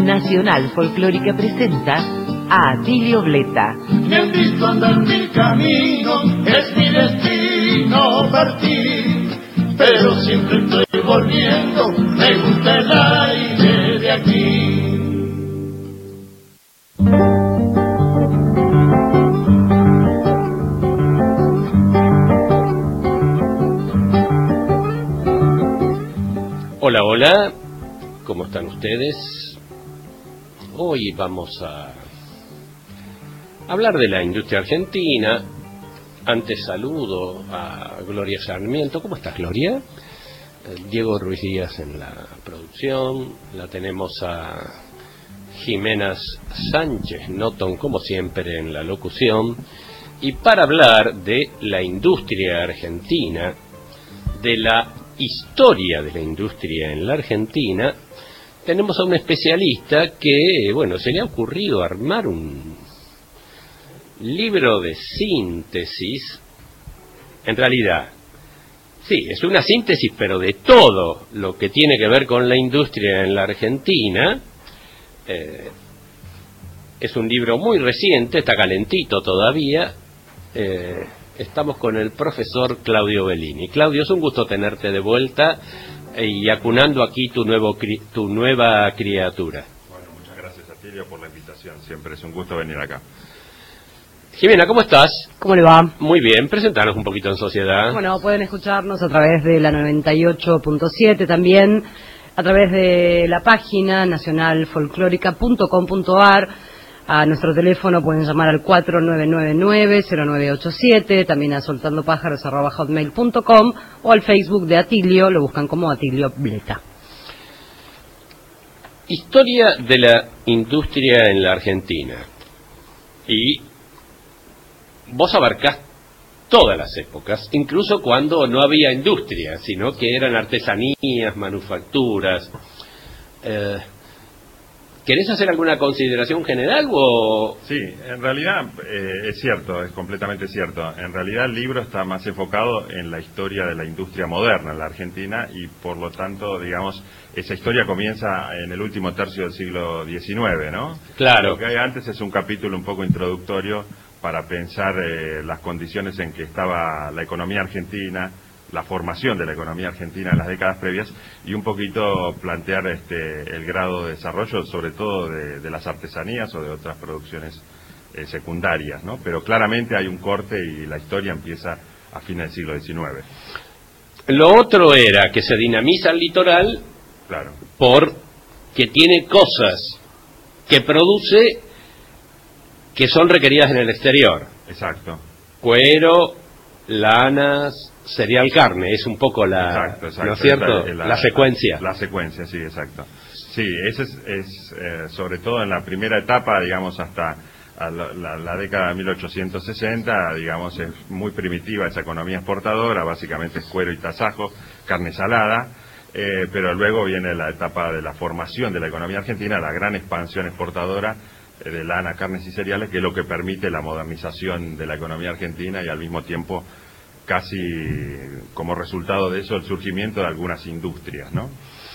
Nacional Folclórica presenta a Atilio Bleta. Me han visto andar mi camino, es mi destino partir, pero siempre estoy volviendo, me gusta el aire de aquí. Hola, hola, ¿cómo están ustedes? Hoy vamos a hablar de la industria argentina. Antes saludo a Gloria Sarmiento. ¿Cómo estás, Gloria? Diego Ruiz Díaz en la producción. La tenemos a Jimena Sánchez Noton, como siempre, en la locución. Y para hablar de la industria argentina, de la historia de la industria en la Argentina, tenemos a un especialista que, bueno, se le ha ocurrido armar un libro de síntesis. En realidad, sí, es una síntesis, pero de todo lo que tiene que ver con la industria en la Argentina. Es un libro muy reciente, está calentito todavía. Estamos con el profesor Claudio Bellini. Claudio, es un gusto tenerte de vuelta y acunando aquí tu nueva criatura. Bueno, muchas gracias, Atilio, por la invitación. Siempre es un gusto venir acá. Jimena, ¿cómo estás? ¿Cómo le va? Muy bien, presentanos un poquito en sociedad. Bueno, pueden escucharnos a través de la 98.7, también a través de la página nacionalfolclórica.com.ar. A nuestro teléfono pueden llamar al 4999-0987, también a soltandopájaros@hotmail.com o al Facebook de Atilio, lo buscan como Atilio Bleta. Historia de la industria en la Argentina. Y vos abarcás todas las épocas, incluso cuando no había industria, sino que eran artesanías, manufacturas. ¿Querés hacer alguna consideración general o...? Sí, en realidad es cierto, es completamente cierto. En realidad el libro está más enfocado en la historia de la industria moderna en la Argentina y por lo tanto, digamos, esa historia comienza en el último tercio del siglo XIX, ¿no? Claro. Lo que hay antes es un capítulo un poco introductorio para pensar las condiciones en que estaba la economía argentina, la formación de la economía argentina en las décadas previas y un poquito plantear el grado de desarrollo, sobre todo de las artesanías o de otras producciones secundarias, ¿no? Pero claramente hay un corte y la historia empieza a fines del siglo XIX. Lo otro era que se dinamiza el litoral, claro, porque tiene cosas que produce que son requeridas en el exterior. Exacto. Cuero, lanas, cereal, carne, es un poco la, exacto. ¿no es cierto? La secuencia. La secuencia, sí, exacto. Sí, ese es sobre todo en la primera etapa, digamos, hasta la década de 1860, digamos, es muy primitiva esa economía exportadora, básicamente es cuero y tasajo, carne salada, pero luego viene la etapa de la formación de la economía argentina, la gran expansión exportadora de lana, carnes y cereales, que es lo que permite la modernización de la economía argentina y al mismo tiempo casi como resultado de eso el surgimiento de algunas industrias, ¿no?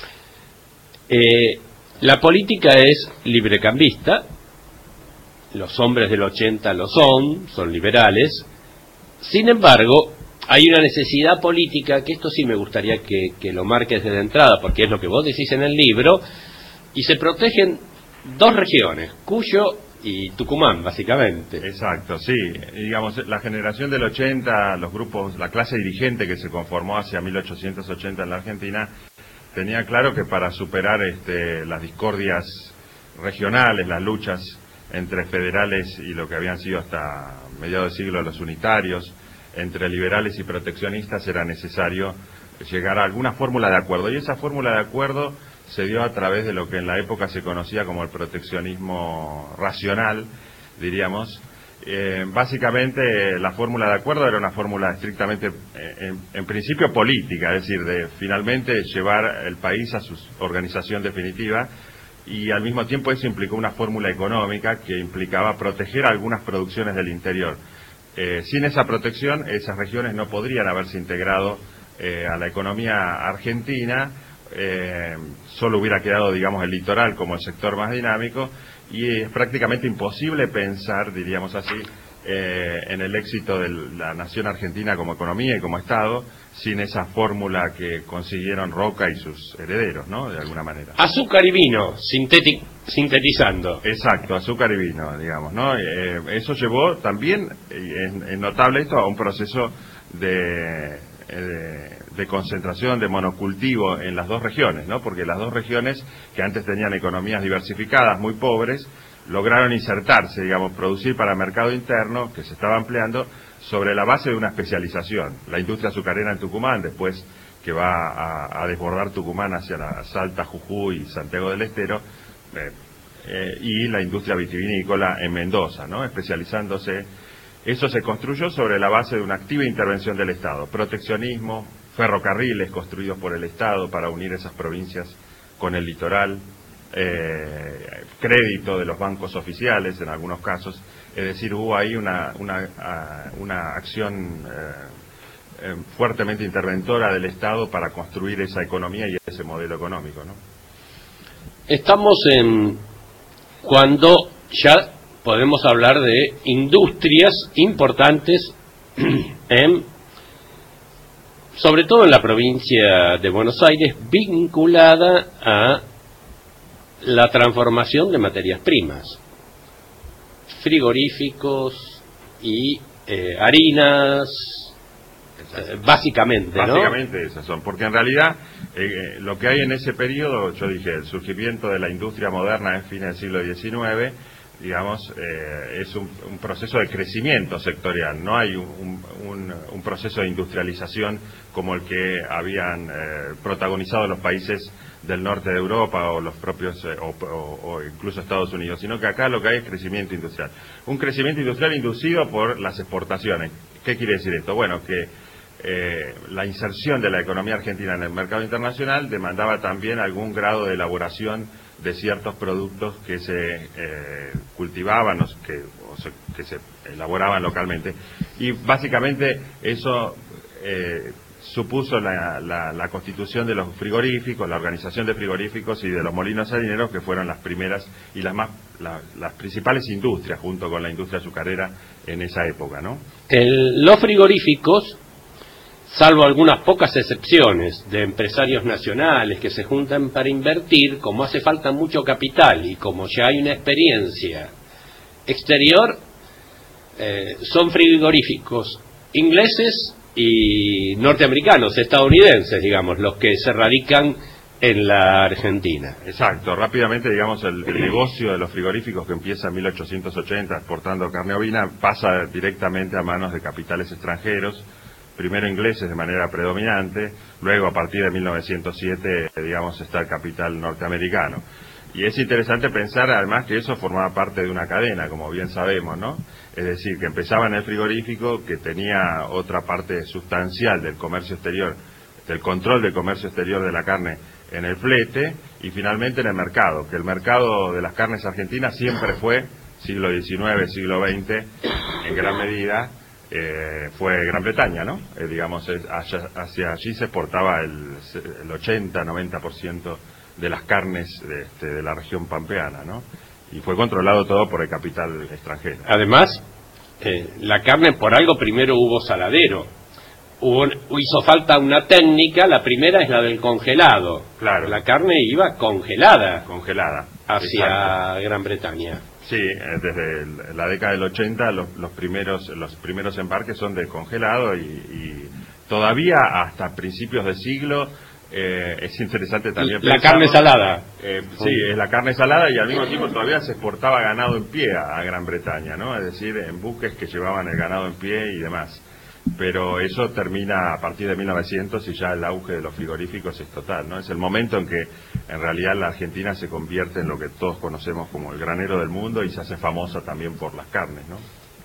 La política es librecambista, los hombres del 80 lo son liberales. Sin embargo, hay una necesidad política, que esto sí me gustaría que lo marques desde entrada, porque es lo que vos decís en el libro, y se protegen dos regiones, Cuyo y Tucumán, básicamente. Exacto, sí. Digamos, la generación del 80, los grupos, la clase dirigente que se conformó hacia 1880 en la Argentina, tenía claro que para superar las discordias regionales, las luchas entre federales y lo que habían sido hasta mediados del siglo los unitarios, entre liberales y proteccionistas, era necesario llegar a alguna fórmula de acuerdo. Y esa fórmula de acuerdo se dio a través de lo que en la época se conocía como el proteccionismo racional, diríamos. Básicamente la fórmula de acuerdo era una fórmula estrictamente, en principio política, es decir, de finalmente llevar el país a su organización definitiva, y al mismo tiempo eso implicó una fórmula económica que implicaba proteger algunas producciones del interior. Sin esa protección, esas regiones no podrían haberse integrado a la economía argentina, solo hubiera quedado, digamos, el litoral como el sector más dinámico, y es prácticamente imposible pensar, diríamos así, en el éxito de la nación argentina como economía y como Estado sin esa fórmula que consiguieron Roca y sus herederos, ¿no? De alguna manera. Azúcar y vino, sintetizando. Exacto, azúcar y vino, digamos, ¿no? Eso llevó también, es notable esto, a un proceso de concentración, de monocultivo en las dos regiones, ¿no? Porque las dos regiones, que antes tenían economías diversificadas, muy pobres, lograron insertarse, digamos, producir para el mercado interno, que se estaba ampliando, sobre la base de una especialización. La industria azucarera en Tucumán, después que va a desbordar Tucumán hacia la Salta, Jujuy y Santiago del Estero, y la industria vitivinícola en Mendoza, ¿no? Especializándose. Eso se construyó sobre la base de una activa intervención del Estado. Proteccionismo, ferrocarriles construidos por el Estado para unir esas provincias con el litoral, crédito de los bancos oficiales en algunos casos. Es decir, hubo ahí una acción fuertemente interventora del Estado para construir esa economía y ese modelo económico, ¿no? Estamos en cuando ya podemos hablar de industrias importantes sobre todo en la provincia de Buenos Aires, vinculada a la transformación de materias primas, frigoríficos y harinas, básicamente, ¿no? Básicamente esas son, porque en realidad lo que hay en ese periodo, yo dije, el surgimiento de la industria moderna en fines del siglo XIX, digamos, es un proceso de crecimiento sectorial, no hay un proceso de industrialización como el que habían protagonizado los países del norte de Europa o los propios o incluso Estados Unidos, sino que acá lo que hay es crecimiento industrial. Un crecimiento industrial inducido por las exportaciones. ¿Qué quiere decir esto? Bueno, que la inserción de la economía argentina en el mercado internacional demandaba también algún grado de elaboración de ciertos productos que se cultivaban que se elaboraban localmente, y básicamente eso supuso la constitución de los frigoríficos, la organización de frigoríficos y de los molinos harineros, que fueron las primeras y las principales industrias junto con la industria azucarera en esa época, ¿no? Los frigoríficos, salvo algunas pocas excepciones de empresarios nacionales que se juntan para invertir, como hace falta mucho capital y como ya hay una experiencia exterior, son frigoríficos ingleses y norteamericanos, estadounidenses, digamos, los que se radican en la Argentina. Exacto, rápidamente, digamos, el negocio de los frigoríficos, que empieza en 1880 exportando carne ovina, pasa directamente a manos de capitales extranjeros, primero ingleses de manera predominante, luego a partir de 1907, digamos, está el capital norteamericano. Y es interesante pensar además que eso formaba parte de una cadena, como bien sabemos, ¿no? Es decir, que empezaba en el frigorífico, que tenía otra parte sustancial del comercio exterior, del control del comercio exterior de la carne en el flete, y finalmente en el mercado, que el mercado de las carnes argentinas siempre fue, siglo XIX, siglo XX, en gran medida, fue Gran Bretaña, ¿no? Digamos, hacia allí se exportaba el 80-90% de las carnes de la región pampeana, ¿no? Y fue controlado todo por el capital extranjero. Además, la carne, por algo primero hubo saladero. Hizo falta una técnica, la primera es la del congelado. Claro. La carne iba congelada hacia Exacto. Gran Bretaña. Sí, desde la década del 80 los primeros embarques son de congelado y todavía hasta principios de siglo es interesante también la carne salada. Sí, es la carne salada, y al mismo tiempo todavía se exportaba ganado en pie a Gran Bretaña, ¿no? Es decir, en buques que llevaban el ganado en pie y demás. Pero eso termina a partir de 1900 y ya el auge de los frigoríficos es total, ¿no? Es el momento en que en realidad la Argentina se convierte en lo que todos conocemos como el granero del mundo y se hace famosa también por las carnes, ¿no?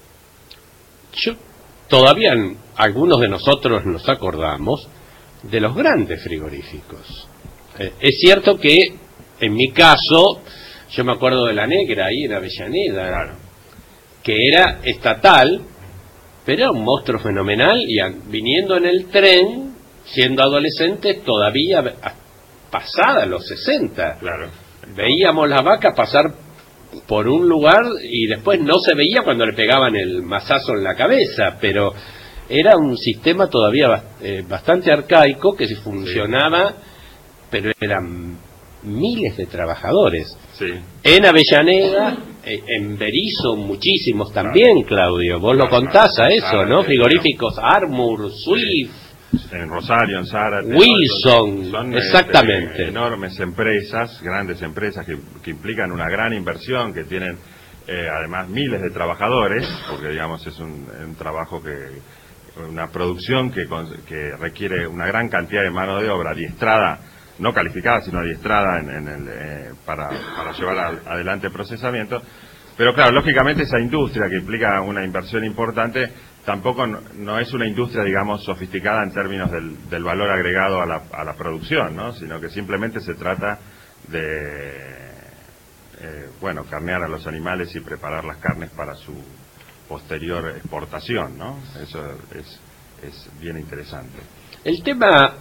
Todavía algunos de nosotros nos acordamos de los grandes frigoríficos. Es cierto que en mi caso yo me acuerdo de la Negra ahí en Avellaneda, claro, que era estatal, pero era un monstruo fenomenal, y viniendo en el tren, siendo adolescente, todavía pasada los 60. Claro. Veíamos las vacas pasar por un lugar y después no se veía cuando le pegaban el mazazo en la cabeza, pero era un sistema todavía bastante arcaico que se funcionaba, pero eran miles de trabajadores. Sí. En Avellaneda, en Berizo, muchísimos también, Claudio. Vos lo contás a eso, ¿no? Frigoríficos Armour, Swift. En Rosario, en Zárate, Wilson, son exactamente. Enormes empresas, grandes empresas que implican una gran inversión, que tienen además miles de trabajadores, porque digamos es un trabajo una producción que requiere una gran cantidad de mano de obra adiestrada, no calificada, sino adiestrada para llevar adelante el procesamiento. Pero claro, lógicamente esa industria que implica una inversión importante tampoco no es una industria, digamos, sofisticada en términos del valor agregado a la producción, ¿no? Sino que simplemente se trata de, carnear a los animales y preparar las carnes para su posterior exportación, ¿no? Eso es bien interesante. El tema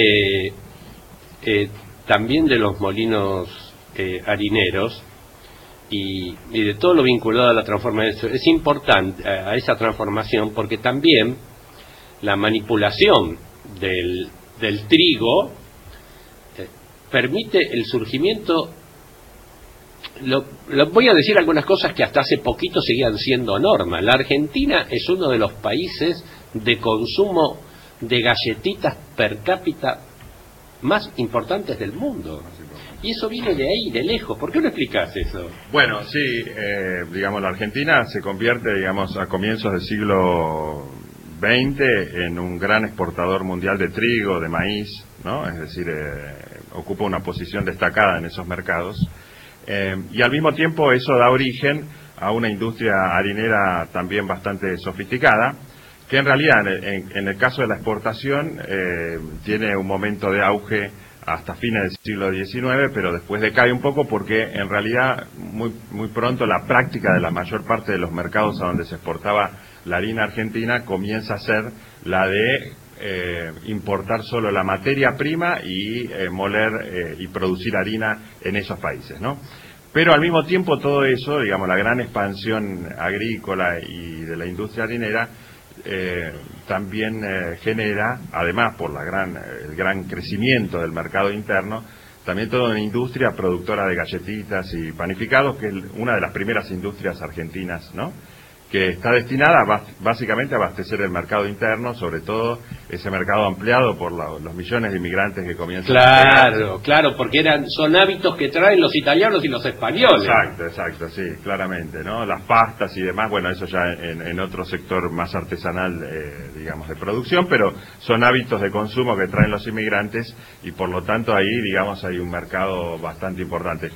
también de los molinos harineros y de todo lo vinculado a la transformación es importante, a esa transformación, porque también la manipulación del trigo permite el surgimiento. Voy a decir algunas cosas que hasta hace poquito seguían siendo norma. La Argentina es uno de los países de consumo de galletitas per cápita más importantes del mundo. Y eso viene de ahí, de lejos. ¿Por qué no explicás eso? Bueno, sí, digamos, la Argentina se convierte, digamos, a comienzos del siglo XX en un gran exportador mundial de trigo, de maíz, ¿no? Es decir, ocupa una posición destacada en esos mercados. Y al mismo tiempo eso da origen a una industria harinera también bastante sofisticada, que en realidad en el caso de la exportación tiene un momento de auge hasta fines del siglo XIX, pero después decae un poco porque en realidad muy pronto la práctica de la mayor parte de los mercados a donde se exportaba la harina argentina comienza a ser la de importar solo la materia prima y moler y producir harina en esos países, ¿no? Pero al mismo tiempo todo eso, digamos, la gran expansión agrícola y de la industria harinera también genera, además por el gran crecimiento del mercado interno, también toda una industria productora de galletitas y panificados, que es una de las primeras industrias argentinas, ¿no? Que está destinada básicamente a abastecer el mercado interno, sobre todo ese mercado ampliado por los millones de inmigrantes que comienzan a llegar. Claro, porque son hábitos que traen los italianos y los españoles. Exacto, sí, claramente, ¿no? Las pastas y demás, bueno, eso ya en otro sector más artesanal, digamos, de producción, pero son hábitos de consumo que traen los inmigrantes y por lo tanto ahí, digamos, hay un mercado bastante importante.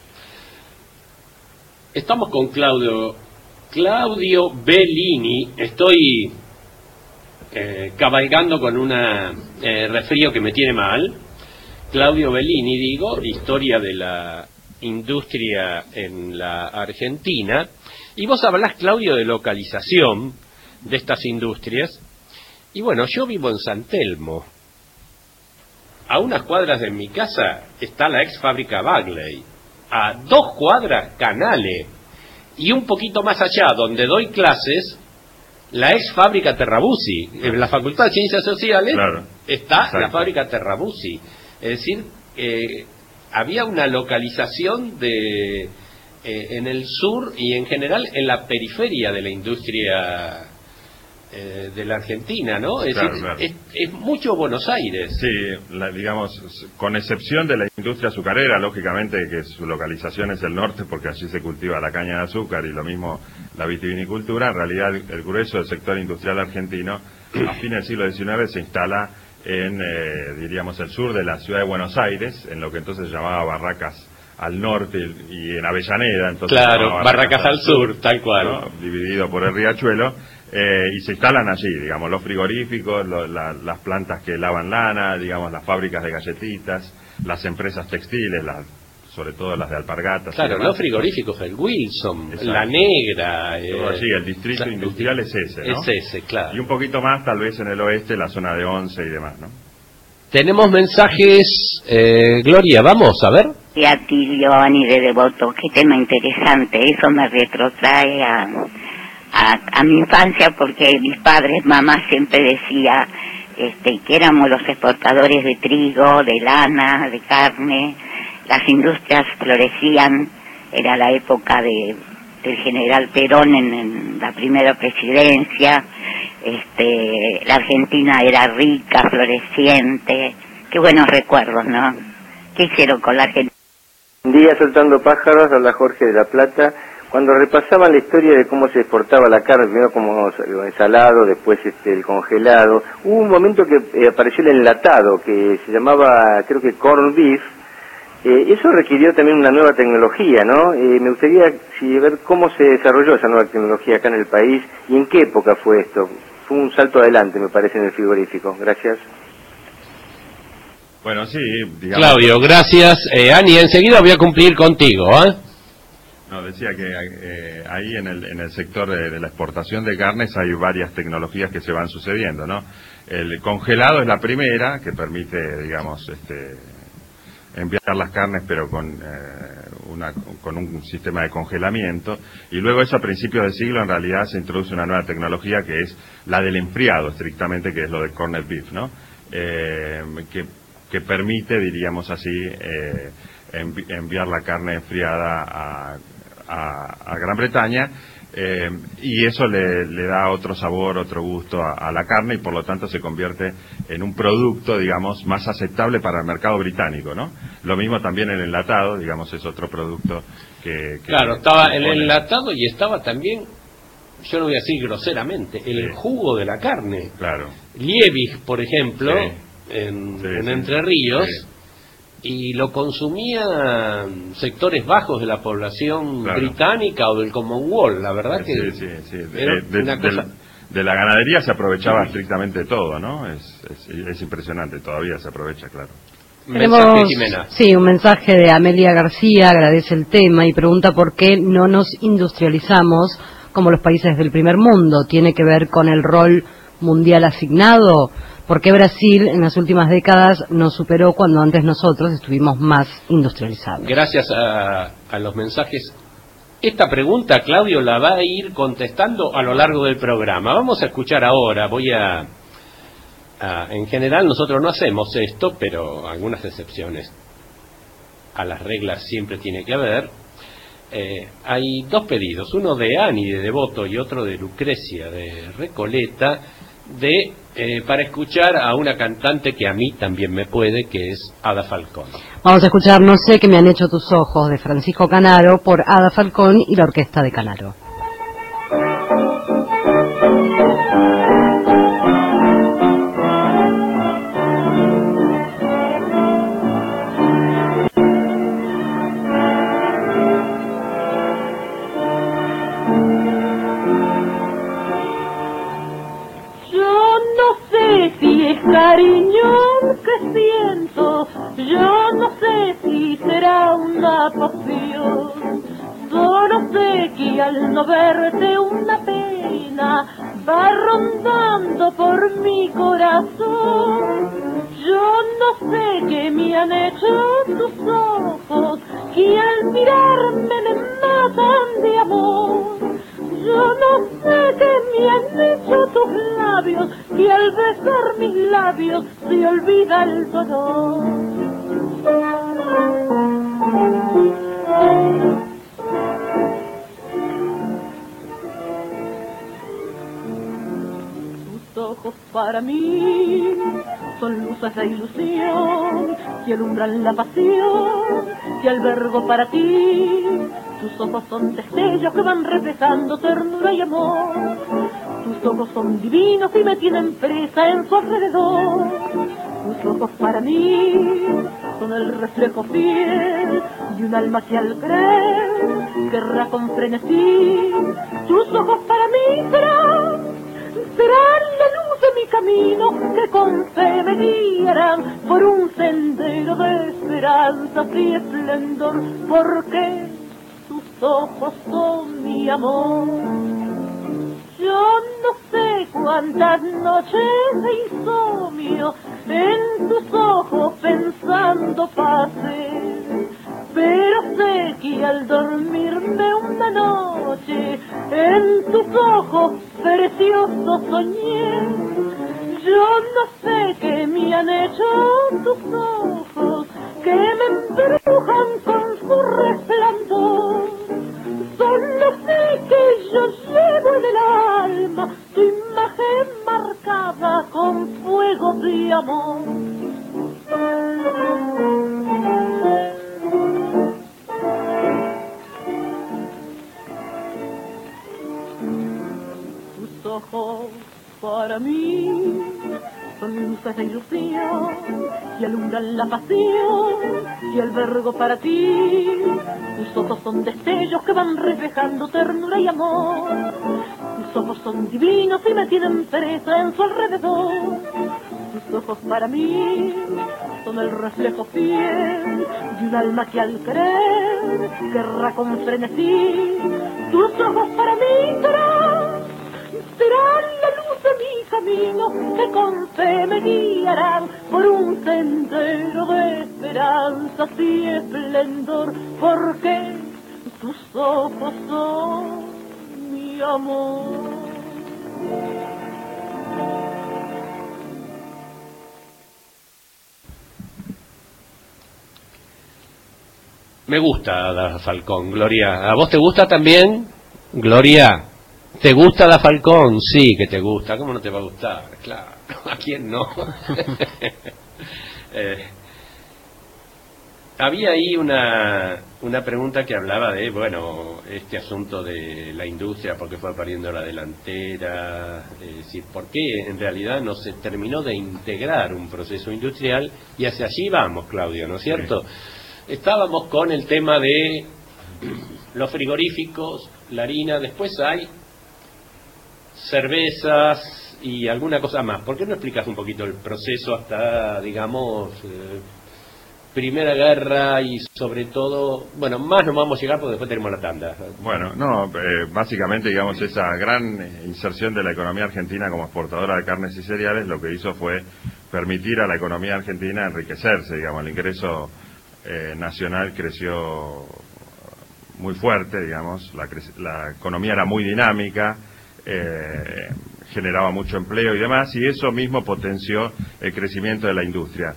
Estamos con Claudio Bellini. Estoy cabalgando con una resfrío que me tiene mal. Claudio Bellini, digo, historia de la industria en la Argentina. Y vos hablás, Claudio, de localización de estas industrias. Y bueno, yo vivo en San Telmo. A unas cuadras de mi casa está la ex fábrica Bagley. A 2 cuadras, Canale. Y un poquito más allá, donde doy clases, la ex fábrica Terrabuzzi. En la Facultad de Ciencias Sociales está la fábrica Terrabuzzi. Es decir, había una localización en el sur y en general en la periferia de la industria de la Argentina, ¿no? Es decir, es mucho Buenos Aires. Sí, digamos, con excepción de la industria azucarera, lógicamente que su localización es el norte porque allí se cultiva la caña de azúcar y lo mismo la vitivinicultura. En realidad el grueso del sector industrial argentino a fines del siglo XIX se instala diríamos, el sur de la ciudad de Buenos Aires, en lo que entonces se llamaba Barracas al norte y en Avellaneda, entonces Barracas al sur, tal cual, ¿no? Dividido por el riachuelo, y se instalan allí, digamos, los frigoríficos, las plantas que lavan lana, digamos, las fábricas de galletitas, las empresas textiles, sobre todo las de alpargatas. Claro, los frigoríficos, el Wilson, exacto. La Negra. Sí, el distrito industrial es ese, ¿no? Es ese, claro. Y un poquito más, tal vez en el oeste, la zona de Once y demás, ¿no? Tenemos mensajes, Gloria, vamos a ver. Y a Tilio, Ani de Devoto, qué tema interesante, eso me retrotrae a mi infancia, porque mis padres, mamá siempre decía que éramos los exportadores de trigo, de lana, de carne, las industrias florecían, era la época del general Perón en la primera presidencia, la Argentina era rica, floreciente, qué buenos recuerdos, ¿no? ¿Qué hicieron con la Argentina? Un día soltando pájaros, habla Jorge de la Plata, cuando repasaban la historia de cómo se exportaba la carne, primero como lo ensalado, después el congelado, hubo un momento que apareció el enlatado, que se llamaba, creo que corned beef. Eso requirió también una nueva tecnología, ¿no? Me gustaría ver cómo se desarrolló esa nueva tecnología acá en el país y en qué época fue esto. Fue un salto adelante, me parece, en el frigorífico. Gracias. Bueno, sí, digamos... Claudio, gracias. Ani, enseguida voy a cumplir contigo, ¿eh? No, decía que ahí en el sector de la exportación de carnes hay varias tecnologías que se van sucediendo, ¿no? El congelado es la primera, que permite, digamos, enviar las carnes, pero con un sistema de congelamiento, y luego eso a principios del siglo en realidad se introduce una nueva tecnología que es la del enfriado, estrictamente, que es lo del corned beef, ¿no? Que permite, diríamos así, enviar la carne enfriada a Gran Bretaña, y eso le da otro sabor, otro gusto a la carne, y por lo tanto se convierte en un producto, digamos, más aceptable para el mercado británico, ¿no? Lo mismo también el enlatado, digamos, es otro producto que claro, estaba el enlatado y estaba también, yo lo voy a decir groseramente, el jugo de la carne. Claro. Liebig, por ejemplo, en Entre Ríos, sí, y lo consumían sectores bajos de la población británica o del Commonwealth, la verdad que de la ganadería se aprovechaba estrictamente todo, ¿no? Es impresionante, todavía se aprovecha, claro. Tenemos, sí, un mensaje de Amelia García, agradece el tema y pregunta por qué no nos industrializamos como los países del primer mundo. ¿Tiene que ver con el rol mundial asignado? ¿Por qué Brasil en las últimas décadas nos superó cuando antes nosotros estuvimos más industrializados? Gracias a los mensajes. Esta pregunta, Claudio, la va a ir contestando a lo largo del programa. Vamos a escuchar ahora, en general nosotros no hacemos esto, pero algunas excepciones a las reglas siempre tiene que haber. Hay dos pedidos, uno de Ani de Devoto y otro de Lucrecia de Recoleta, para escuchar a una cantante que a mí también me puede, que es Ada Falcón. Vamos a escuchar No sé qué me han hecho tus ojos, de Francisco Canaro, por Ada Falcón y la orquesta de Canaro. Cariño que siento, yo no sé si será una pasión, solo sé que al no verte una pena va rondando por mi corazón. Yo no sé qué me han hecho tus ojos, que al mirarme me matan de amor. Yo no sé qué me han hecho tus labios, que al besar mis labios se olvida el dolor. Tus ojos para mí son luces de ilusión que alumbran la pasión que albergo para ti. Tus ojos son destellos que van reflejando ternura y amor. Tus ojos son divinos y me tienen presa en su alrededor. Tus ojos para mí son el reflejo fiel de un alma que al creer querrá con frenesí. Tus ojos para mí serán la luz de mi camino, que con fe me guiarán por un sendero de esperanza y esplendor, porque tus ojos son mi amor. Yo no sé cuántas noches de insomnio en tus ojos pensando pasé, pero sé que al dormirme una noche en tus ojos preciosos soñé. Yo no sé qué me han hecho tus ojos, que me embrujan con su resplandor. Solo sé que yo llevo en el alma tu imagen marcada con fuego de amor. Tus ojos para mí son luces de ilusión y alumbran la pasión y el vergo para ti. Tus ojos son destellos que van reflejando ternura y amor. Tus ojos son divinos y me tienen presa en su alrededor. Tus ojos para mí son el reflejo fiel de un alma que al querer querrá con frenesí. Tus ojos para mí serán la luz de mi camino, que con fe me guiarán por un sendero de esperanza y esplendor, porque tus ojos son mi amor. Me gusta Da Falcón, Gloria. ¿A vos te gusta también, Gloria? ¿Te gusta Da Falcón? Sí, que te gusta. ¿Cómo no te va a gustar? Claro, ¿a quién no? Había ahí una pregunta que hablaba de, bueno, este asunto de la industria, por qué fue perdiendo la delantera, por qué en realidad no se terminó de integrar un proceso industrial, y hacia allí vamos, Claudio, ¿no es cierto? Sí. Estábamos con el tema de los frigoríficos, la harina, después hay cervezas y alguna cosa más. ¿Por qué no explicas un poquito el proceso hasta, digamos, Primera Guerra y sobre todo, bueno, más no vamos a llegar porque después tenemos la tanda? Bueno, no, básicamente, digamos, esa gran inserción de la economía argentina como exportadora de carnes y cereales lo que hizo fue permitir a la economía argentina enriquecerse, digamos, el ingreso nacional creció muy fuerte, digamos, la economía era muy dinámica, generaba mucho empleo y demás, y eso mismo potenció el crecimiento de la industria.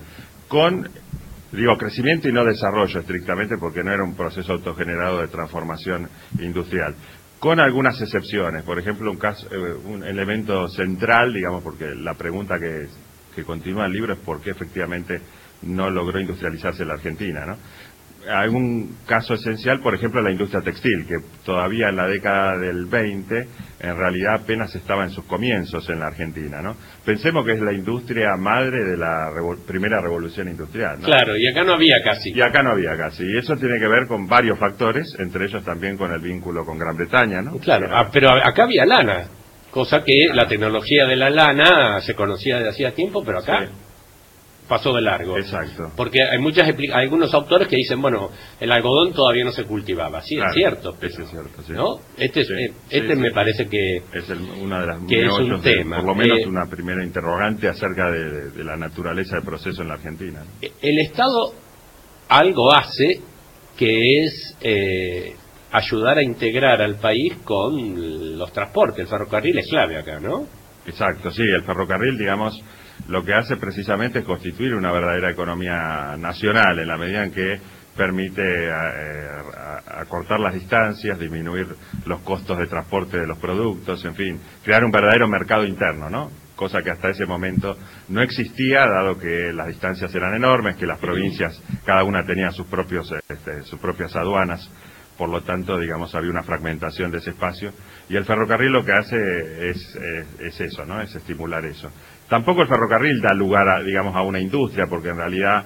Digo crecimiento y no desarrollo estrictamente, porque no era un proceso autogenerado de transformación industrial, con algunas excepciones. Por ejemplo, un elemento central, digamos, porque la pregunta que continúa el libro es por qué efectivamente no logró industrializarse la Argentina, ¿no? Hay un caso esencial, por ejemplo, la industria textil, que todavía en la década del 20, en realidad apenas estaba en sus comienzos en la Argentina, ¿no? Pensemos que es la industria madre de la primera revolución industrial, ¿no? Claro, y acá no había casi. Y eso tiene que ver con varios factores, entre ellos también con el vínculo con Gran Bretaña, ¿no? Claro, pero acá había lana, cosa que la tecnología de la lana se conocía desde hacía tiempo, pero acá... Sí. Pasó de largo. Exacto. Porque hay algunos autores que dicen, bueno, el algodón todavía no se cultivaba. Sí, claro, es cierto. Eso es cierto, sí. ¿No? Me parece que es una de las que es un tema. Por lo menos una primera interrogante acerca de la naturaleza del proceso en la Argentina, ¿no? El Estado algo hace que es ayudar a integrar al país con los transportes. El ferrocarril es clave acá, ¿no? Exacto, sí. El ferrocarril, digamos, lo que hace precisamente es constituir una verdadera economía nacional, en la medida en que permite acortar las distancias, disminuir los costos de transporte de los productos, en fin, crear un verdadero mercado interno, ¿no? Cosa que hasta ese momento no existía, dado que las distancias eran enormes, que las provincias, cada una tenía sus propias aduanas. Por lo tanto, digamos, había una fragmentación de ese espacio, y el ferrocarril lo que hace es eso, ¿no? Es estimular eso. Tampoco el ferrocarril da lugar a una industria, porque en realidad,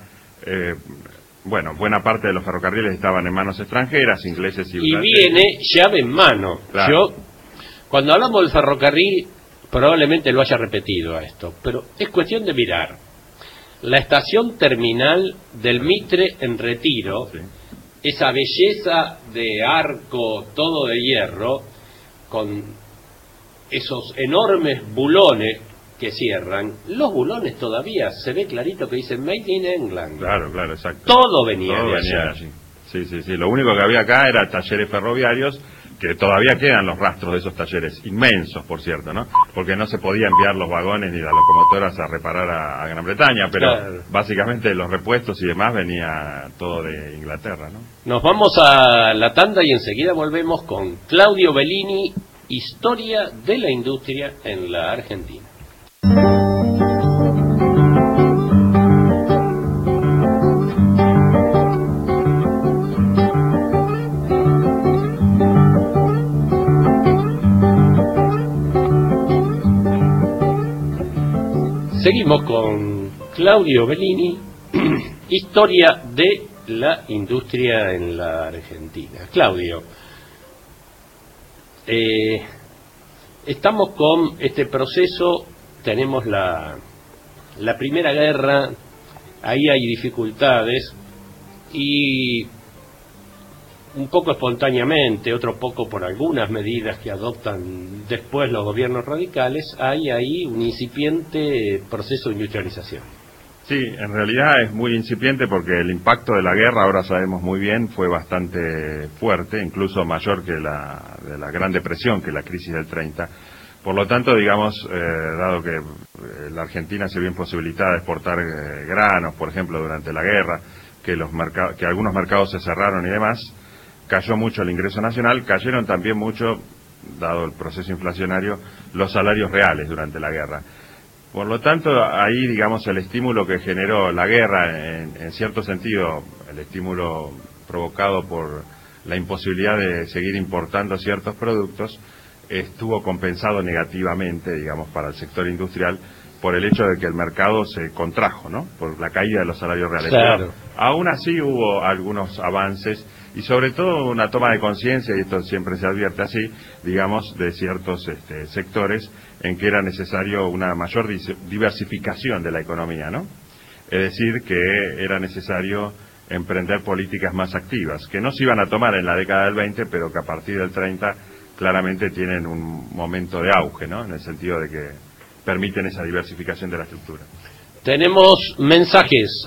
buena parte de los ferrocarriles estaban en manos extranjeras, ingleses y viene llave en mano. Claro. Cuando hablamos del ferrocarril, probablemente lo haya repetido a esto, pero es cuestión de mirar. La estación terminal del Mitre en Retiro, sí. Esa belleza de arco todo de hierro, con esos enormes bulones que cierran, los bulones todavía se ve clarito que dicen Made in England. Claro, claro, exacto. Todo venía de allá. Allí. Sí, sí, sí. Lo único que había acá era talleres ferroviarios, que todavía quedan los rastros de esos talleres, inmensos, por cierto, ¿no? Porque no se podía enviar los vagones ni las locomotoras a reparar a Gran Bretaña, pero claro, básicamente los repuestos y demás venía todo de Inglaterra, ¿no? Nos vamos a la tanda y enseguida volvemos con Claudio Bellini, Historia de la Industria en la Argentina. Seguimos con Claudio Bellini, Historia de la Industria en la Argentina. Claudio, estamos con este proceso, tenemos la Primera Guerra, ahí hay dificultades y un poco espontáneamente, otro poco por algunas medidas que adoptan después los gobiernos radicales, hay ahí un incipiente proceso de industrialización. Sí, en realidad es muy incipiente porque el impacto de la guerra, ahora sabemos muy bien, fue bastante fuerte, incluso mayor que de la Gran Depresión, que la crisis del 30. Por lo tanto, digamos, dado que la Argentina se vio imposibilitada de exportar granos, por ejemplo, durante la guerra, que algunos mercados se cerraron y demás, cayó mucho el ingreso nacional, cayeron también mucho, dado el proceso inflacionario, los salarios reales durante la guerra. Por lo tanto, ahí, digamos, el estímulo que generó la guerra, en cierto sentido, el estímulo provocado por la imposibilidad de seguir importando ciertos productos, estuvo compensado negativamente, digamos, para el sector industrial, por el hecho de que el mercado se contrajo, ¿no? Por la caída de los salarios reales. Claro. Pero aún así hubo algunos avances y sobre todo una toma de conciencia, y esto siempre se advierte así, digamos, de ciertos sectores en que era necesario una mayor diversificación de la economía, ¿no? Es decir, que era necesario emprender políticas más activas, que no se iban a tomar en la década del 20, pero que a partir del 30 claramente tienen un momento de auge, ¿no? En el sentido de que permiten esa diversificación de la estructura. Tenemos mensajes,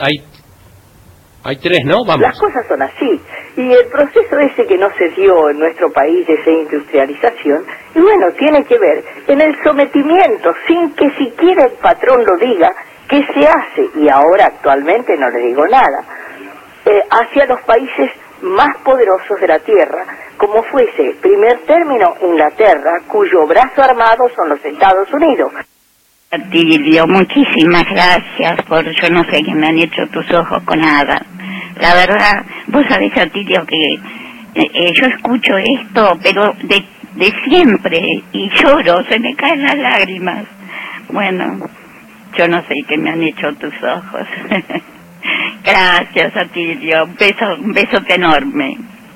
hay tres, ¿no? Vamos. Las cosas son así, y el proceso ese que no se dio en nuestro país de industrialización, y bueno, tiene que ver en el sometimiento, sin que siquiera el patrón lo diga, que se hace, y ahora actualmente no le digo nada, hacia los países más poderosos de la tierra, como fuese, primer término, Inglaterra, cuyo brazo armado son los Estados Unidos. Atilio, muchísimas gracias por, yo no sé qué me han hecho tus ojos con nada. La verdad, vos sabés, Atilio, que yo escucho esto, pero de siempre, y lloro, se me caen las lágrimas. Bueno, yo no sé qué me han hecho tus ojos. Gracias, Atilio, un besote enorme.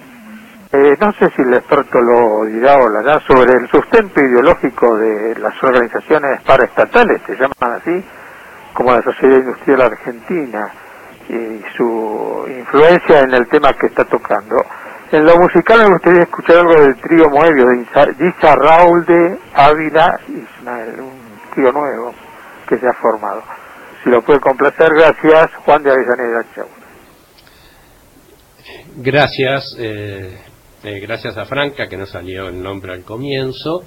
No sé si el experto lo dirá o lo hará sobre el sustento ideológico de las organizaciones paraestatales, se llaman así, como la Sociedad Industrial Argentina, y su influencia en el tema que está tocando. En lo musical me gustaría escuchar algo del trío Moebio, de Izarralde, Ávila y Ismael, un trío nuevo que se ha formado. Si lo puede complacer, gracias, Juan de Avellaneda. Chau. Gracias. Gracias a Franca, que no salió el nombre al comienzo.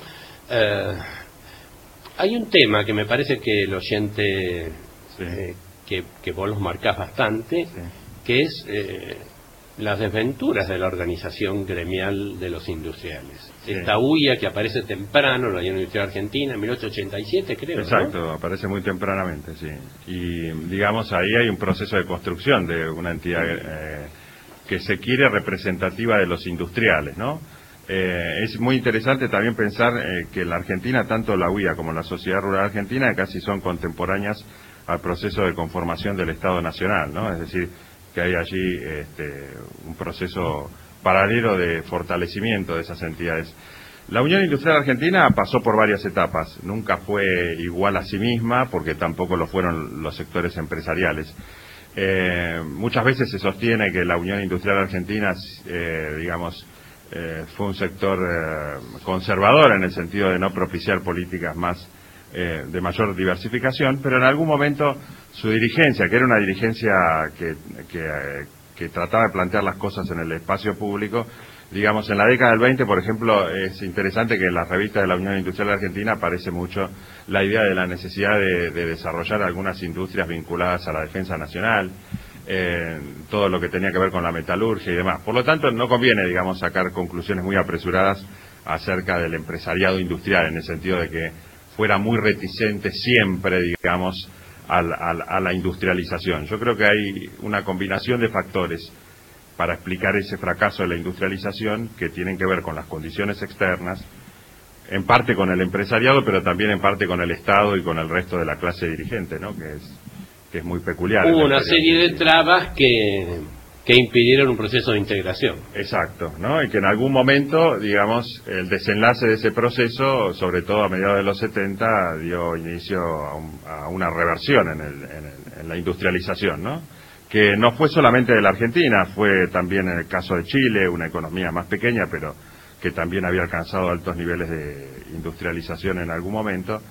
Hay un tema que me parece que el oyente, sí, que vos los marcás bastante, sí, que es las desventuras de la organización gremial de los industriales. Sí. Esta UIA que aparece temprano, la Unión Industrial Argentina, en 1887, creo. Exacto, ¿no? Aparece muy tempranamente, sí. Y, digamos, ahí hay un proceso de construcción de una entidad que se quiere representativa de los industriales, ¿no? Es muy interesante también pensar que en la Argentina, tanto la UIA como la Sociedad Rural Argentina casi son contemporáneas al proceso de conformación del Estado Nacional, ¿no? Es decir, que hay allí un proceso paralelo de fortalecimiento de esas entidades. La Unión Industrial Argentina pasó por varias etapas, nunca fue igual a sí misma, porque tampoco lo fueron los sectores empresariales. Muchas veces se sostiene que la Unión Industrial Argentina, digamos, fue un sector conservador en el sentido de no propiciar políticas más de mayor diversificación, pero en algún momento su dirigencia, que era una dirigencia que trataba de plantear las cosas en el espacio público, digamos, en la década del 20, por ejemplo, es interesante que en las revistas de la Unión Industrial Argentina aparece mucho la idea de la necesidad de desarrollar algunas industrias vinculadas a la defensa nacional, todo lo que tenía que ver con la metalurgia y demás. Por lo tanto, no conviene, digamos, sacar conclusiones muy apresuradas acerca del empresariado industrial, en el sentido de que fuera muy reticente siempre, digamos, a la industrialización. Yo creo que hay una combinación de factores para explicar ese fracaso de la industrialización que tienen que ver con las condiciones externas, en parte con el empresariado, pero también en parte con el Estado y con el resto de la clase dirigente, ¿no? Que es muy peculiar. Hubo una serie de trabas que impidieron un proceso de integración. Exacto, ¿no? Y que en algún momento, digamos, el desenlace de ese proceso, sobre todo a mediados de los 70, dio inicio a una reversión en la industrialización, ¿no? Que no fue solamente de la Argentina, fue también en el caso de Chile, una economía más pequeña, pero que también había alcanzado altos niveles de industrialización en algún momento.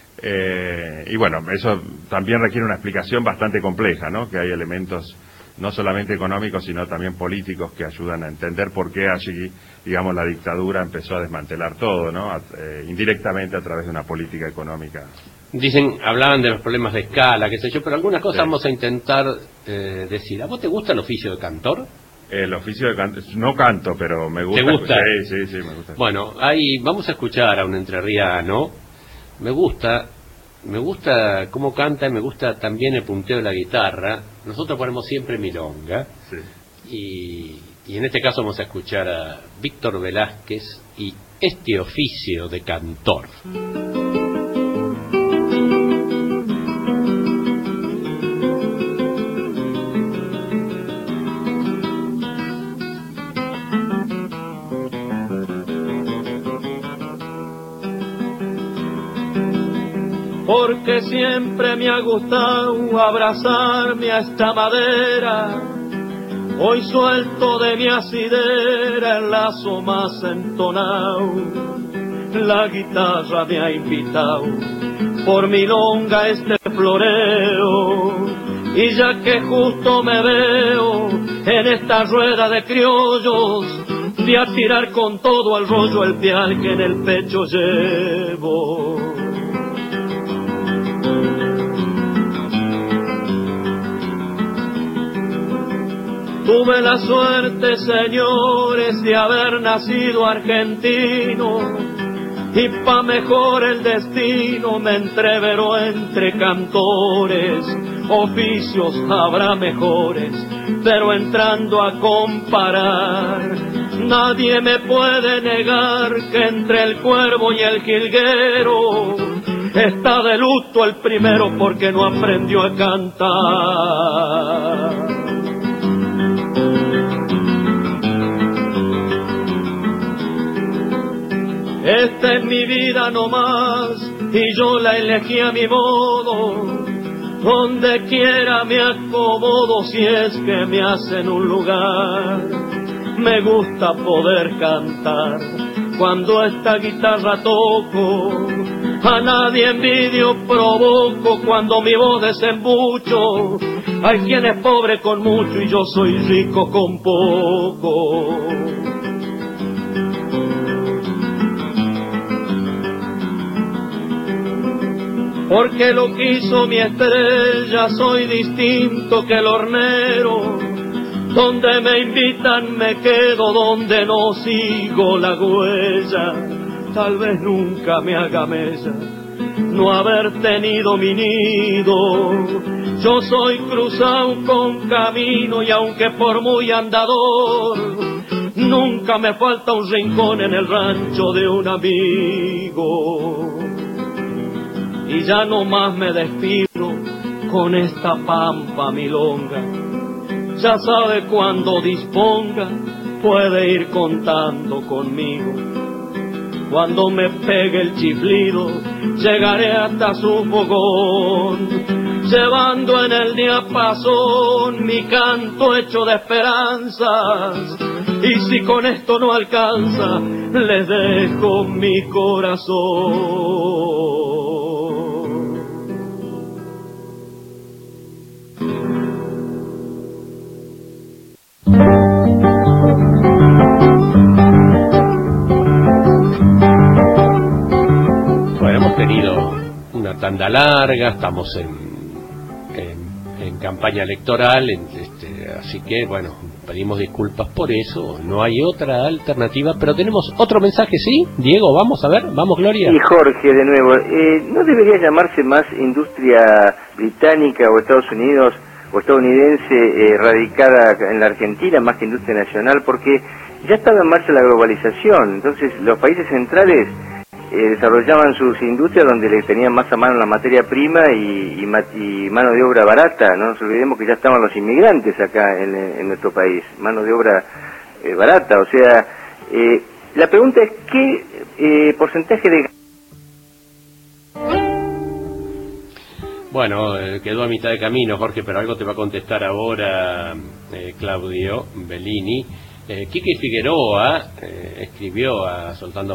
Y bueno, eso también requiere una explicación bastante compleja, ¿no? Que hay elementos no solamente económicos, sino también políticos que ayudan a entender por qué allí, digamos, la dictadura empezó a desmantelar todo, ¿no? Indirectamente a través de una política económica. Hablaban de los problemas de escala, qué sé yo, pero algunas cosas vamos a intentar decir. ¿A vos te gusta el oficio de cantor? El oficio de cantor, no canto, pero me gusta. ¿Te gusta? Sí, me gusta. Bueno, ahí vamos a escuchar a un entrerriano. Me gusta cómo canta y me gusta también el punteo de la guitarra. Nosotros ponemos siempre milonga. Sí. Y en este caso vamos a escuchar a Víctor Velázquez y este oficio de cantor. Porque siempre me ha gustado abrazarme a esta madera, hoy suelto de mi asidera el lazo más entonado. La guitarra me ha invitado por milonga este floreo, y ya que justo me veo en esta rueda de criollos, de a tirar con todo al rollo el pial que en el pecho llevo. Tuve la suerte, señores, de haber nacido argentino, y pa' mejor el destino me entreveró entre cantores. Oficios habrá mejores, pero entrando a comparar, nadie me puede negar que entre el cuervo y el jilguero está de luto el primero porque no aprendió a cantar. Esta es mi vida nomás y yo la elegí a mi modo, donde quiera me acomodo si es que me hacen un lugar. Me gusta poder cantar cuando esta guitarra toco, a nadie envidio provoco cuando mi voz desembucho. Hay quien es pobre con mucho y yo soy rico con poco. Porque lo quiso mi estrella, soy distinto que el hornero. Donde me invitan me quedo, donde no sigo la huella. Tal vez nunca me haga mella no haber tenido mi nido. Yo soy cruzado con camino y aunque por muy andador, nunca me falta un rincón en el rancho de un amigo. Y ya no más me despido con esta pampa milonga. Ya sabe cuando disponga, puede ir contando conmigo. Cuando me pegue el chiflido, llegaré hasta su fogón, llevando en el diapasón mi canto hecho de esperanzas, y si con esto no alcanza, les dejo mi corazón. Hemos tenido una tanda larga, estamos en campaña electoral, así que bueno, pedimos disculpas por eso, no hay otra alternativa, pero tenemos otro mensaje, ¿sí? Diego, vamos a ver, vamos Gloria. Y Jorge, de nuevo, ¿no debería llamarse más industria británica o Estados Unidos o estadounidense radicada en la Argentina más que industria nacional? Porque ya estaba en marcha la globalización, entonces los países centrales desarrollaban sus industrias donde le tenían más a mano la materia prima y mano de obra barata. No nos olvidemos que ya estaban los inmigrantes acá en nuestro país, mano de obra barata. O sea, la pregunta es ¿qué porcentaje de... Bueno, quedó a mitad de camino, Jorge, pero algo te va a contestar ahora Claudio Bellini. Quique Figueroa escribió a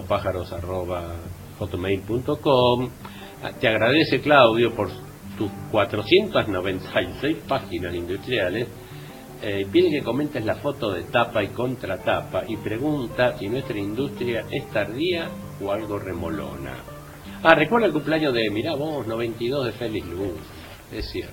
soltandopájaros@hotmail.com. Te agradece, Claudio, por tus 496 páginas industriales. Pide que comentes la foto de tapa y contratapa y pregunta si nuestra industria es tardía o algo remolona. Recuerda el cumpleaños de, mirá vos, 92 de Félix Luz, es cierto.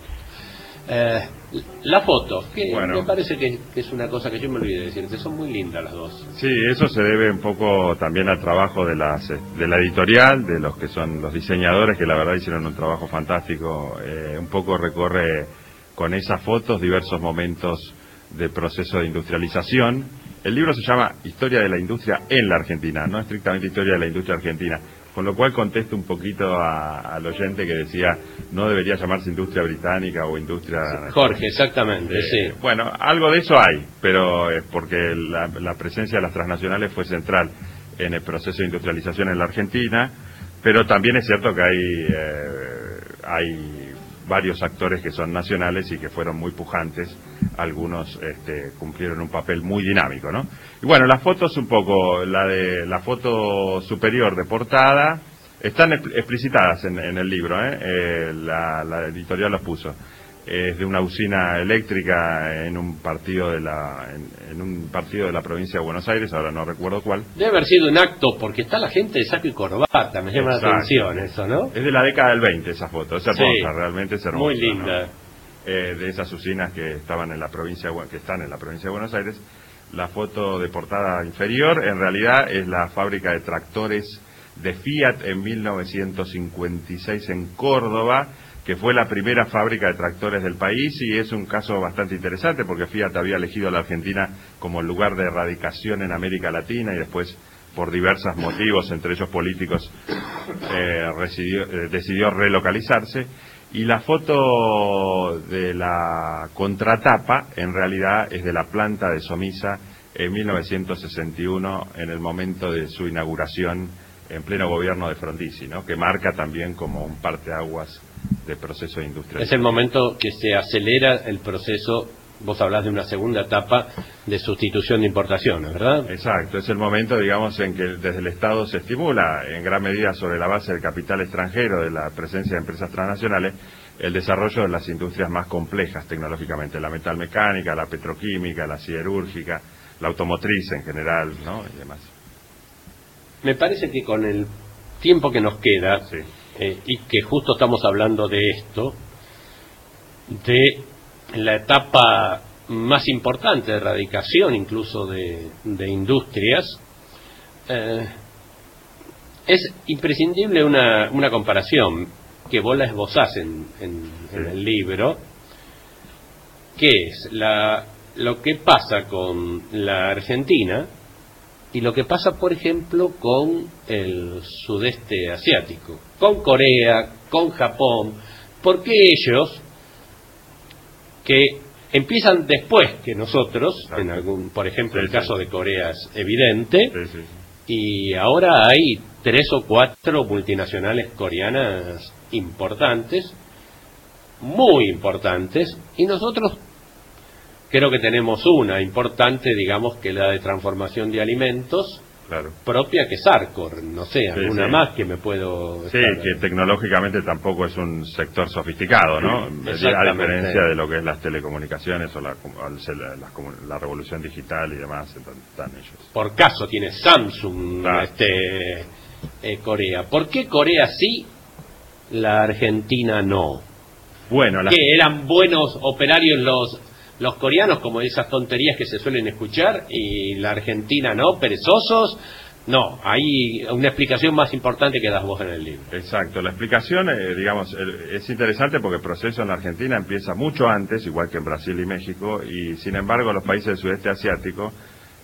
La foto, que bueno, me parece que es una cosa que yo me olvidé de decirte, son muy lindas las dos. Sí, eso se debe un poco también al trabajo de la editorial, de los que son los diseñadores, que la verdad hicieron un trabajo fantástico. Un poco recorre con esas fotos diversos momentos del proceso de industrialización. El libro se llama Historia de la Industria en la Argentina, no estrictamente Historia de la Industria Argentina. Con lo cual contesto un poquito al oyente que decía no debería llamarse industria británica o industria... Jorge, exactamente, sí. Bueno, algo de eso hay, pero es porque la presencia de las transnacionales fue central en el proceso de industrialización en la Argentina, pero también es cierto que hay varios actores que son nacionales y que fueron muy pujantes, algunos cumplieron un papel muy dinámico, ¿no? Y bueno, las fotos un poco, la foto superior de portada, están explicitadas en el libro, la editorial los puso. Es de una usina eléctrica en un partido de la provincia de Buenos Aires, ahora no recuerdo cuál. Debe haber sido un acto, porque está la gente de saco y corbata, me llama la atención eso, ¿no? Es de la década del 20 esa foto, es hermosa, realmente es hermosa. Muy linda. ¿No? De esas usinas que estaban en la provincia, que están en la provincia de Buenos Aires. La foto de portada inferior, en realidad, es la fábrica de tractores de Fiat en 1956 en Córdoba, que fue la primera fábrica de tractores del país, y es un caso bastante interesante porque Fiat había elegido a la Argentina como lugar de erradicación en América Latina y después, por diversos motivos, entre ellos políticos, decidió relocalizarse. Y la foto de la contratapa, en realidad, es de la planta de Somisa en 1961, en el momento de su inauguración en pleno gobierno de Frondizi, ¿no? Que marca también como un parteaguas del proceso de industrialización. Es el momento que se acelera el proceso. Vos hablás de una segunda etapa de sustitución de importaciones, ¿verdad? Exacto, es el momento, digamos, en que desde el Estado se estimula, en gran medida sobre la base del capital extranjero, de la presencia de empresas transnacionales, el desarrollo de las industrias más complejas tecnológicamente, la metalmecánica, la petroquímica, la siderúrgica, la automotriz en general, ¿no? Y demás. Me parece que con el tiempo que nos queda, sí, y que justo estamos hablando de esto, de la etapa más importante de erradicación incluso de industrias, es imprescindible una comparación que vos la esbozás en el libro, que es lo que pasa con la Argentina y lo que pasa, por ejemplo, con el sudeste asiático, con Corea, con Japón, porque ellos, que empiezan después que nosotros, por ejemplo, el caso de Corea es evidente, y ahora hay 3 o 4 multinacionales coreanas importantes, muy importantes, y nosotros creo que tenemos una importante, digamos, que la de transformación de alimentos, propia, que es Arcor, no sé, alguna más que me puedo... Sí, que tecnológicamente tampoco es un sector sofisticado, ¿no? A diferencia de lo que es las telecomunicaciones o la revolución digital y demás, están ellos. Por caso tiene Samsung, Corea. ¿Por qué Corea sí, la Argentina no? Bueno, que eran buenos operarios los coreanos, como esas tonterías que se suelen escuchar, y la Argentina no, perezosos. No, hay una explicación más importante que das vos en el libro. Exacto, la explicación, digamos, es interesante porque el proceso en la Argentina empieza mucho antes, igual que en Brasil y México, y sin embargo los países del sudeste asiático,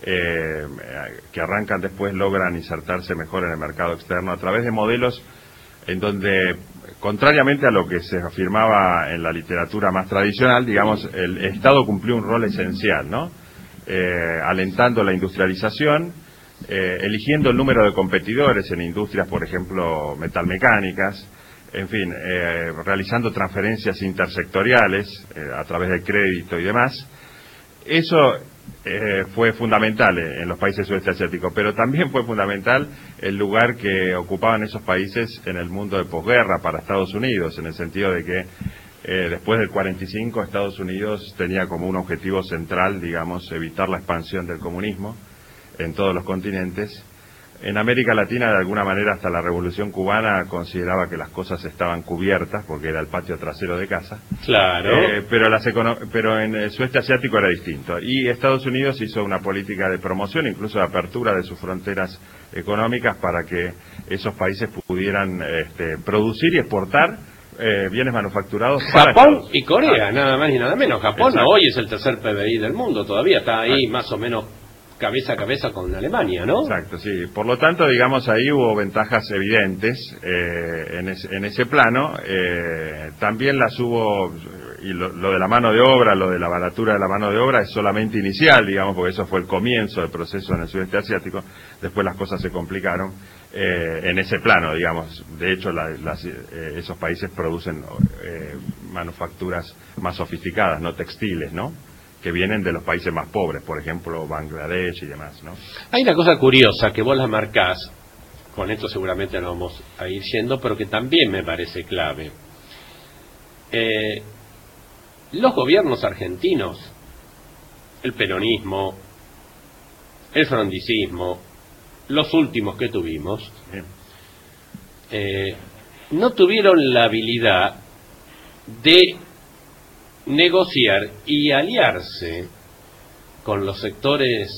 que arrancan después, logran insertarse mejor en el mercado externo a través de modelos en donde, contrariamente a lo que se afirmaba en la literatura más tradicional, digamos, el Estado cumplió un rol esencial, ¿no? Alentando la industrialización, eligiendo el número de competidores en industrias, por ejemplo, metalmecánicas, en fin, realizando transferencias intersectoriales a través del crédito y demás. Eso fue fundamental en los países sudeste asiáticos, pero también fue fundamental el lugar que ocupaban esos países en el mundo de posguerra para Estados Unidos, en el sentido de que después del 45 Estados Unidos tenía como un objetivo central, digamos, evitar la expansión del comunismo en todos los continentes. En América Latina, de alguna manera, hasta la Revolución Cubana consideraba que las cosas estaban cubiertas porque era el patio trasero de casa. Claro. Pero en el sudeste asiático era distinto. Y Estados Unidos hizo una política de promoción, incluso de apertura de sus fronteras económicas para que esos países pudieran producir y exportar bienes manufacturados para Japón y Corea, nada más ni nada menos. Japón hoy es el tercer PBI del mundo, todavía está ahí más o menos cabeza a cabeza con Alemania, ¿no? Exacto, sí. Por lo tanto, digamos, ahí hubo ventajas evidentes en ese plano. También las hubo, y lo de la mano de obra, lo de la baratura de la mano de obra es solamente inicial, digamos, porque eso fue el comienzo del proceso en el sudeste asiático. Después las cosas se complicaron en ese plano, digamos. De hecho, esos países producen manufacturas más sofisticadas, no textiles, ¿no?, que vienen de los países más pobres, por ejemplo, Bangladesh y demás, ¿no? Hay una cosa curiosa que vos la marcás, con esto seguramente no vamos a ir yendo, pero que también me parece clave. Los gobiernos argentinos, el peronismo, el frondicismo, los últimos que tuvimos, no tuvieron la habilidad de negociar y aliarse con los sectores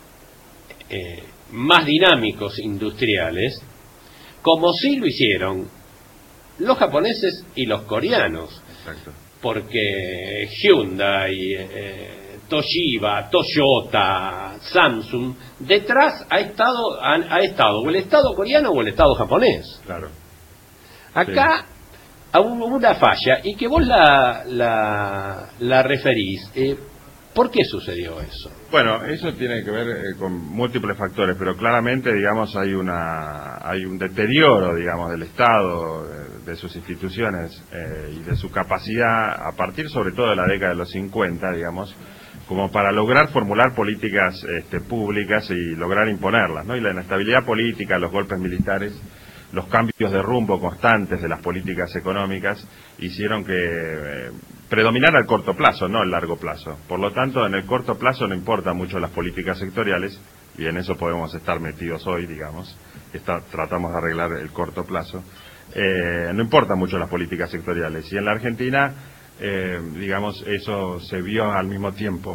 más dinámicos industriales, como sí lo hicieron los japoneses y los coreanos. Exacto. Porque Hyundai, Toshiba, Toyota, Samsung, detrás ha estado o el Estado coreano o el Estado japonés. Claro. Acá hubo una falla y que vos la referís. ¿Por qué sucedió eso? Bueno, eso tiene que ver con múltiples factores, pero claramente, digamos, hay un deterioro, digamos, del Estado, de sus instituciones y de su capacidad, a partir sobre todo de la década de los 50, digamos, como para lograr formular políticas públicas y lograr imponerlas, ¿no? Y la inestabilidad política, los golpes militares, los cambios de rumbo constantes de las políticas económicas hicieron que predominara el corto plazo, no el largo plazo. Por lo tanto, en el corto plazo no importan mucho las políticas sectoriales, y en eso podemos estar metidos hoy, digamos, tratamos de arreglar el corto plazo. No importan mucho las políticas sectoriales, y en la Argentina, digamos, eso se vio al mismo tiempo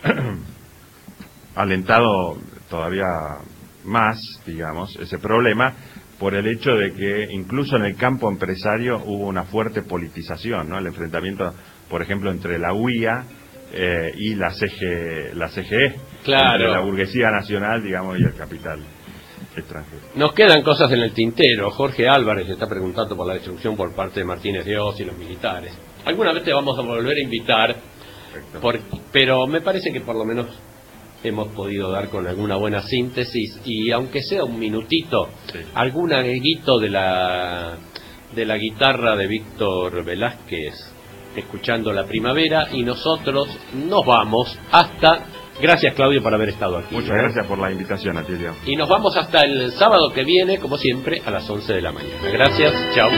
alentado todavía más, digamos, ese problema, por el hecho de que incluso en el campo empresario hubo una fuerte politización, ¿no? El enfrentamiento, por ejemplo, entre la UIA y la CGE, claro, entre la burguesía nacional, digamos, y el capital extranjero. Nos quedan cosas en el tintero. Jorge Álvarez está preguntando por la destrucción por parte de Martínez de Oz y los militares. Alguna vez te vamos a volver a invitar, pero me parece que por lo menos hemos podido dar con alguna buena síntesis, y aunque sea un minutito, algún aguito de la guitarra de Víctor Velázquez escuchando la primavera, y nosotros nos vamos hasta... Gracias, Claudio, por haber estado aquí. Muchas gracias por la invitación, Atilio. Y nos vamos hasta el sábado que viene, como siempre, a las 11 de la mañana. Gracias, chao.